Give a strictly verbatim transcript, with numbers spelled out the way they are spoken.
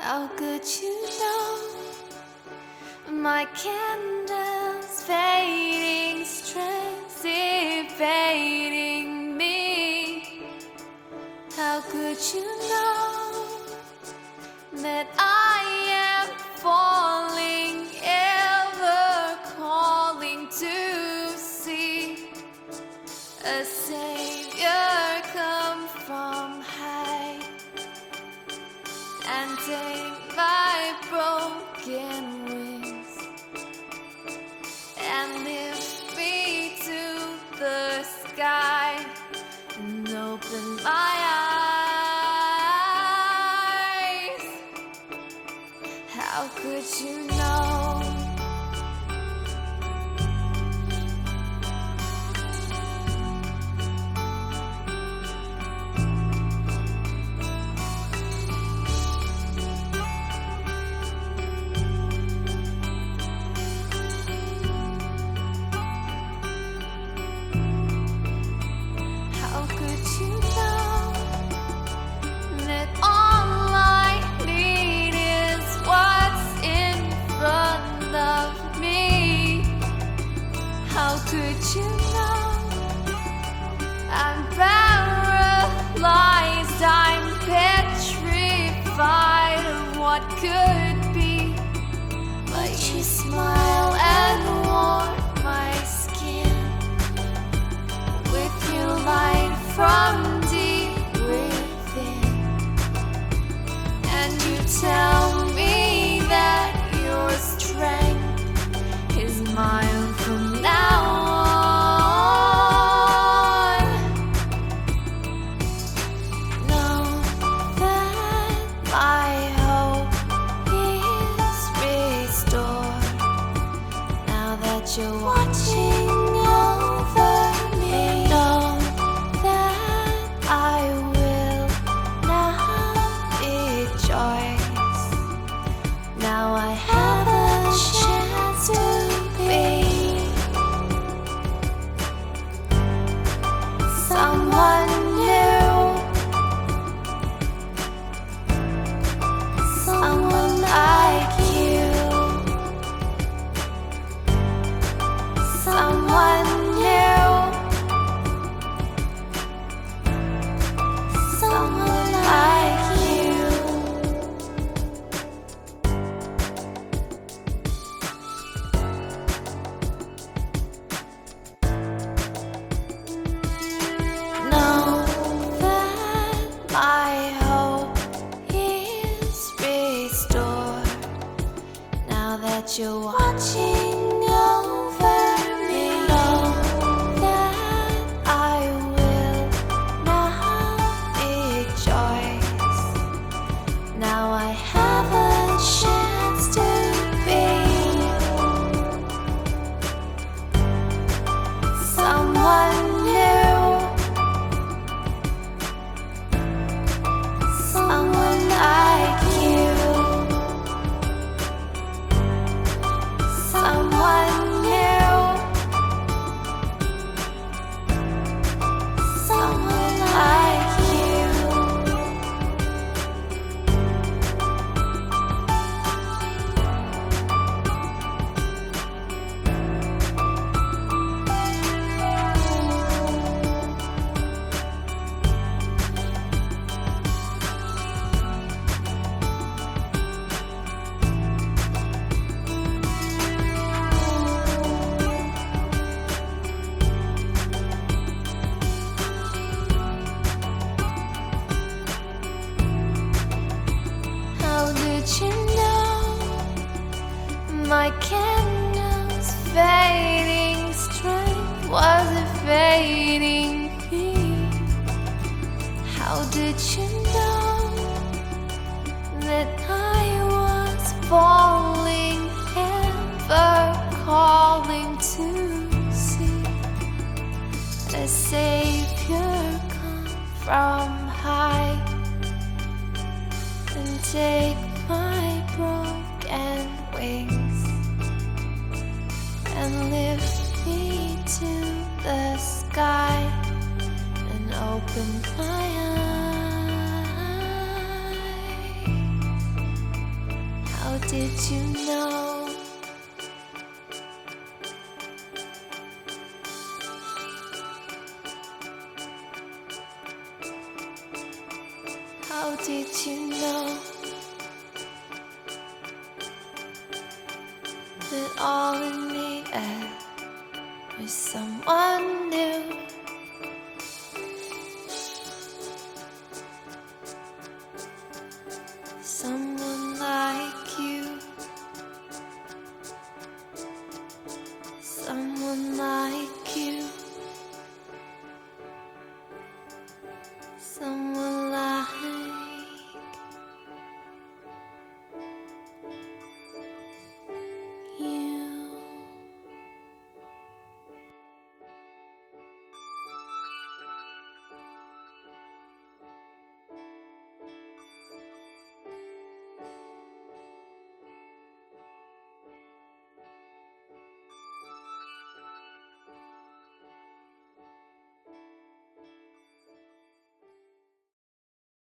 How could you know my candle's fading, strength evading me? How could you know that I am falling, ever calling to see a Savior come from high and take my broken wings and lift me to the sky and open my eyes? How could you know? How could you know that all I need is what's in front of me? How could you know I'm paralyzed, I'm petrified of what could be? But you smile and warm my skin with your light from deep within, and you tell me that your strength is mine from now on. Know that my hope is restored now that you're watching over me. Know that I will now rejoice. Now I have a chance to be someone new, someone like you, someone new, someone like you. Know that my hope is restored now that you're watching over me. Know that I will now rejoice. Now I have a chance to be someone new, someone like you, someone new, someone like you. How did you know my candle's fading strength was evading me? How did you know that I was falling, ever calling to see a Savior come from high and take my broken wings and lift me to the sky and open my eyes? did you know? How did you know that all in the air was someone new?